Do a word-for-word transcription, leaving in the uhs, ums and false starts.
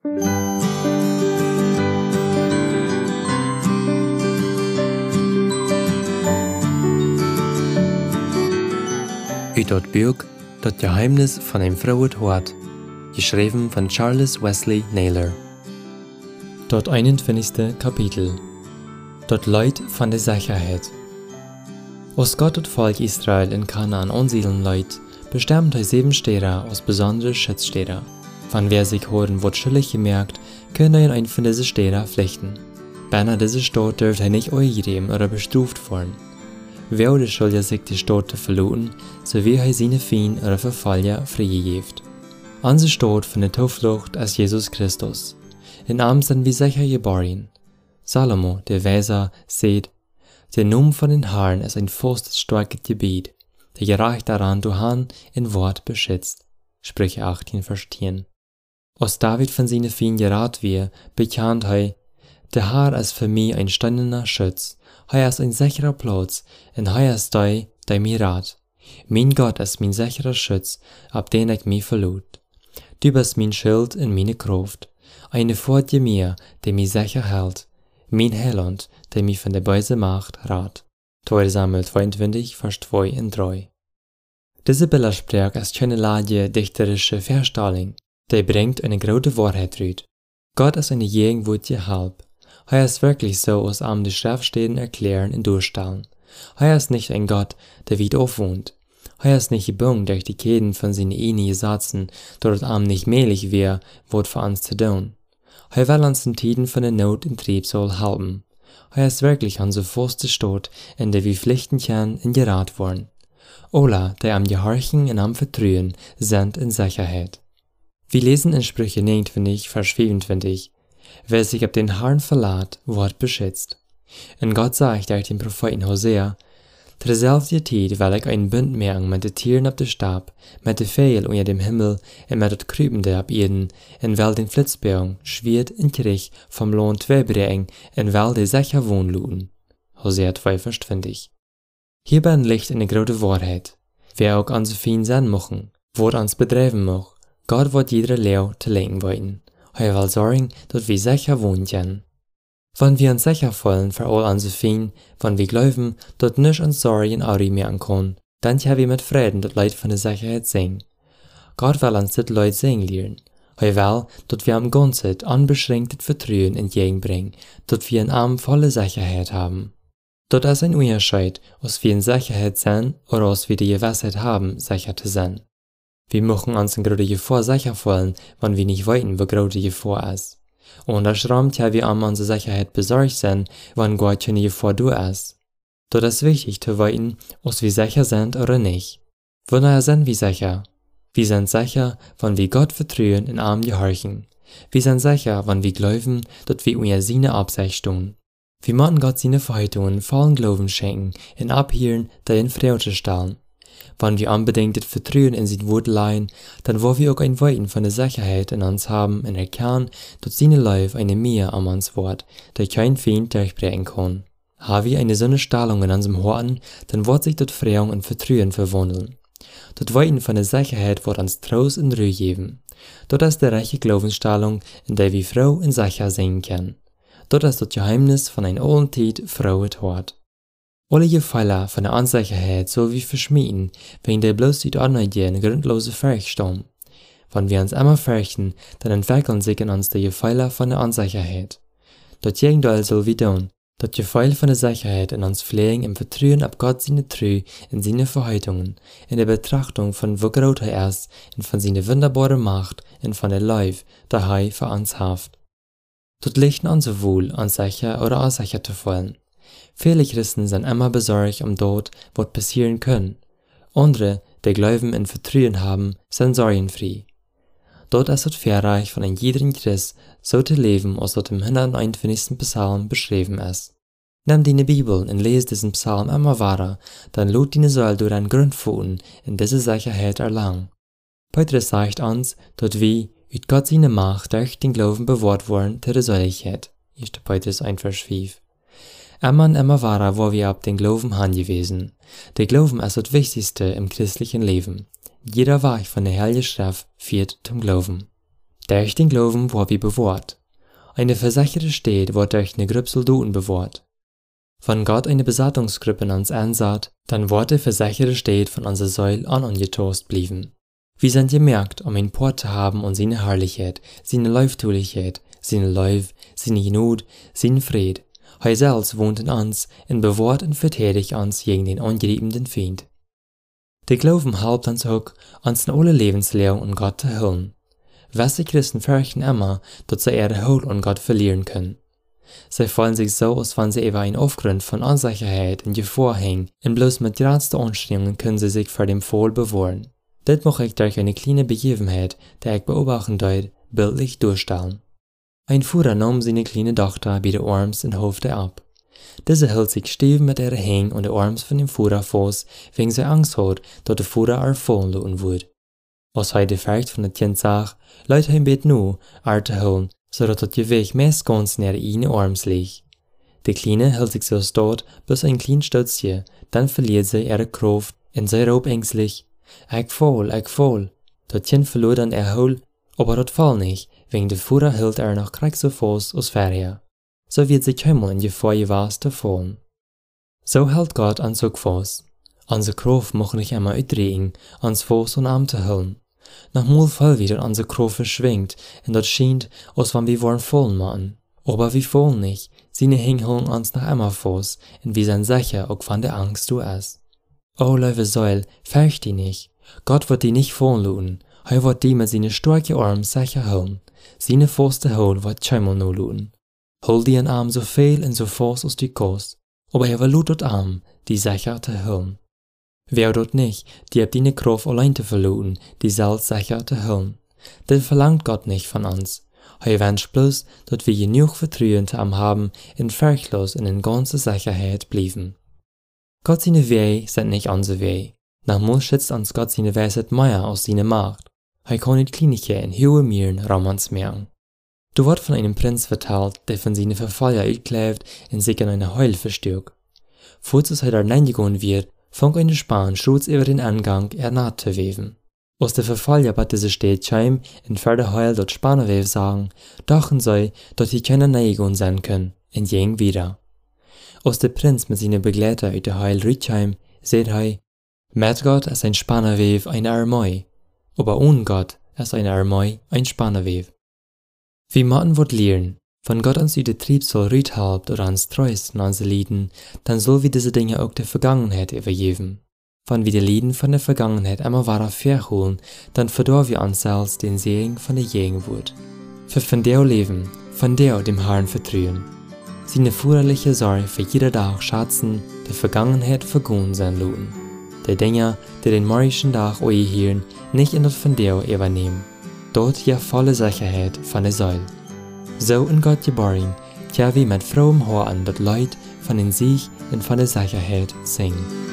Uit dat Buch Dat Geheimnis van een Vrouw het Hart, geschrieben von Charles Wesley Naylor. Dat eenentwintigste Kapitel. Dat Leid van de Sicherheit. Als Gott het Volk Israel in Kanaan ansiedeln leid, bestimmt hij sieben Städte als besondere Schutzstädte. Van wer sich horen wordt schuldig gemerkt, kann er in ein von diese Städte flüchten. Beinahe diese Stadt dürft er nicht eingegeben oder bestraft worden. Wer soll er sich die Stadt verloten, so wie er seine Fien oder Verfallen freigegeben. Unsere Stadt von der Zuflucht ist Jesus Christus. In ihm sind wir sicher geboren. Salomo, der Weiser, sagt, der Name von den Herrn ist ein festes, starkes Gebiet, der gerecht daran durch Hand in Wort beschützt. Sprüche achtzehn, Vers zehn. Als David von seinen Fien gerat wird, bekannt er, der Herr ist für mich ein steinerner Schutz, er ist ein sicherer Platz, und er ist der, der mir rat. Mein Gott ist mein sicherer Schutz, ab den ich mich verlot. Du bist mein Schild und meine Kraft, eine Fort je mir, der mich sicher hält, mein Heiland, der mich von der bösen Macht rat. zweiter Samuel zweiundzwanzig, Vers zwei und drei. Diese Bildersprech ist keine lage dichterische Verstellung, der bringt eine große Wahrheit rüt. Gott ist eine gegenwärtige Halb. Er ist wirklich so, als am die Schriftstellen erklären und durchstellen. Er ist nicht ein Gott, der weit aufwohnt. Er ist nicht gebunden durch die Ketten von seinen einigen Sätzen, dort am nicht mählich wär, wird für uns zu tun. Er will uns in Tiden von der Not und Triebsoll halten. Er ist wirklich unsere feste Stadt, in der wir pflichten können und gerat worden. Alle, die am Gehorchen und am Vertrauen sind in Sicherheit. Wir lesen in Sprüche neunundzwanzig, Vers vierundzwanzig, wer sich auf den Herrn verlässt, wird beschützt. Und Gott sagt durch den Propheten Hosea, zur selben Zeit will ich ein Bund machen mit den Tieren auf dem Stab, mit den Vögeln unter dem Himmel und mit den Krübenden auf Erden, und will den Flitzbogen, Schwert und Krieg vom Land wegbringen und will die sicher wohnen. Hosea zwei, Vers zwanzig. Hierbei liegt eine große Wahrheit. Wer auch unsere Feind sein machen, wird uns betreiben mag, Gott wird jeder Leu zu lenken wollen. Er will sorgen, dass wir sicher wohnen können. Wenn wir uns sicher fühlen für all unsere Feind, wenn wir glauben, dass nicht uns Sorgen Auri mehr kann, dann können wir mit Frieden das Leid von der Sicherheit singen. Gott will uns das Leid singen lernen. Er will, dass wir am Ganzen unbeschränktes Vertrauen entgegenbringen, dass wir in ihm volle Sicherheit haben. Das ist ein Unterschied, ob wir in Sicherheit sind oder ob wir die Gewissheit haben, sicher zu sein. Wir machen uns in große Gefahr sicher fühlen, wenn wir nicht wissen, wo große Gefahr ist. Und das rammt ja wir um unsere Sicherheit besorgt sind, wenn Gott keine Gefahr da ist. Dort ist wichtig zu wissen, ob wir sicher sind oder nicht. Woher sind wir sicher? Wir sind sicher, wenn wir Gott vertrauen und ihm gehorchen. Wir sind sicher, wenn wir glauben, dass wir unter seine Absicht stehen. Wir müssen Gott seine Verheißungen vollen Glauben schenken und abhören, da in Freude stellen. Wenn wir unbedingt das Vertrauen in sein Wort leihen, dann wollen wir auch ein Weiten von der Sicherheit in uns haben und erkennen, dass seine Liebe eine Mehr an uns wird, der kein Feind durchbrechen kann. Haben wir eine solche Stellung in unserem Herzen, dann wird sich das Freude und Vertrauen verwandeln. Das Weiten von der Sicherheit wird uns Trost und Ruhe geben. Das ist die rechte Glaubensstellung, in der wir froh und sicher sein können. Das ist das Geheimnis von einer alten Zeit Frau het Hart. Alle Gefälle von der Unsicherheit soll wir verschmieden, wegen der bloß die Anneidien grundlose Furcht stammen. Wenn wir uns immer fürchten, dann entwickeln sich in uns die Gefälle von der Unsicherheit. Das Gegenteil soll wir tun, das Gefühl von der Sicherheit in uns pflegen im Vertrauen auf Gott seine Treue in seine Verheißungen, in der Betrachtung von wo groß er ist und von seiner wunderbaren Macht und von der Liebe, die er für uns hat. Das liegt uns wohl, uns sicher oder unsicher zu fühlen. Viele Christen sind immer besorgt um dort, was passieren kann. Andere, die Glauben und Vertrauen haben, sind sorgenfrei. Dort ist das Verreich von einem jeden Christ, so zu leben, als dort im hunderteinundfünfzigsten Psalm beschrieben ist. Nimm deine Bibel und lese diesen Psalm immer weiter, dann lud deine Soll durch einen Grundpfoten in diese Sicherheit erlangen. Petrus sagt uns, dass wir, mit Gott seine Macht durch den Glauben bewahrt worden zur Säuligkeit. erster Petrus eins, Vers fünf. Immer und immer weiter, wo wir ab den Glauben angewiesen. Der Glauben ist das Wichtigste im christlichen Leben. Jeder Weg von der Heiligen Schrift führt zum Glauben. Durch den Glauben war wie bewahrt. Eine versicherte Stadt wird durch eine Gruppe Soldaten bewahrt. Wenn Gott eine Besatzungsgruppe ans ansah, dann wird die versicherte Stadt von unserer Säule an angetost blieben. Wir sind gemerkt, um ihn Port zu haben und seine Herrlichkeit, seine Läuftulichkeit, seine Läuf, seine Genut, seinen Fried. Er selbst wohnt in uns und bewahrt und verteidigt uns gegen den angeriebenen Feind. Der Glauben hilft uns auch, uns in alle Lebenslehre und Gott zu hören. Weste Christen fürchten immer, dass sie ihre Huld und Gott verlieren können. Sie fühlen sich so, als wenn sie über einen Aufgrund von Unsicherheit und Gefahr hängen, und bloß mit größter Anstrengung können sie sich vor dem Fall bewahren. Das mache ich durch eine kleine Begebenheit, die ich beobachten deut, bildlich durchstellen. Ein Führer nahm seine kleine Tochter bei den Arms und hofte ab. Diese hielt sich steif mit ihrer Hänge und den Arms von dem Führer fest, wegen sie Angst hat, dass der Führer er fallen lassen würde. Als er die Furcht von dem Kind sah, leute hij bet nu, er te holen, zodat het gewicht meest ganz naar ihre Arms liegt. Die Kleine hielt sich so stot, bis ein klein Stutzje, dann verliert sie ihre Kraft und sie rob ängstlich, ich fall, ich fall. Das Kind verlor dann ihr Hol, aber das fall nicht, wegen der Führer hielt er noch krieg so fest als vorher. So wird sie kümmern in Gefahr gewesen zu fallen. So hält Gott an so fest. Unsere Kraft muss nicht immer uitdrehen, ans Fuß und Arm zu holen. Nochmal voll wieder unsere Kraft verschwingt, und das scheint, als wenn wir wollen fallen machen. Aber wir fallen nicht, seine Hänge holen uns noch immer fest, und wir sind sicher, auch von der Angst du es. Oh, liebe Säule, fürcht dich nicht. Gott wird die nicht fallen lassen. Er wird die mit seinen starken Armen sicher holen. Seine feste Hol wird scheinbar nur lassen. Hol die in Arm so viel und so fest als du kannst, aber er will dort Arm, die sicher zu holen. Wer dort nicht, die habt die Kraft allein zu verloren, die selbst sicher zu holen. Das verlangt Gott nicht von uns. Er wünscht bloß, dass wir genug Vertrauen zu ihm haben und furchtlos in ganzer Sicherheit bleiben. Gott seine Wege sind nicht unsere Wege. Nachmal schätzt uns Gott seine Weisheit mehr als seine Macht. Er kann nicht Kleinigkeiten in hohe Mieren Raum ans merken. Du wird von einem Prinz vertellt, der von seinen Verfallen utklebt und sich in eine Heul verstärkt. Falls es er hineingegangen wird, fängt eine Span schrutz über den Angang er naht zu weven. Aus der Verfallen bat diese steht scheim und für der Heul dort Spannerwev sagen, dachten sie, dass sie keine Neigung sein können, und jeng wieder. Aus der Prinz mit seinen Begleiter uit der Heul Rütscheim, seht er, mit Gott ist ein Spannerwev eine Armei, aber ohne Gott ist eine Armei ein Spannerwev. Wie Matten wird lehren, wenn Gott uns über den Trieb soll rüt halbt oder uns treusten an sie lieden, dann soll wir diese Dinge auch der Vergangenheit übergeben. Wenn wir die Lieden von der Vergangenheit immer weiter verholen, dann verdorren wir uns selbst den Segen von der Gegenwart. Für von der leben, von der dem Herrn vertrauen. Seine furchtliche Sorge für jeder Tag schätzen, der Vergangenheit vergehen sein lassen. Die Dinge, die den morgischen Tag euch hören, nicht in das von der übernehmen. Dort ja volle Sicherheit von der Säule. So in Gott geboren, tja wie mit frohem Horn das Leid von den Sieg und von der Sicherheit singen.